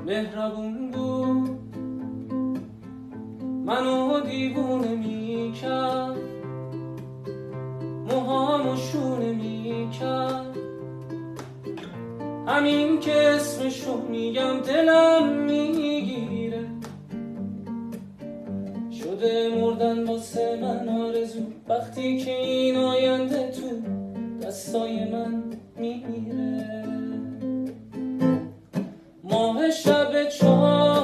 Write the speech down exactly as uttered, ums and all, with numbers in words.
مهربون بود، منو دیوونه میکرد، موهامو شونه میکرد. همین که اسمشو میگم دلم میگیره، شده مردن واسه من آرزو، وقتی که این آینده تو دستای من میمیره. ماه شب چهار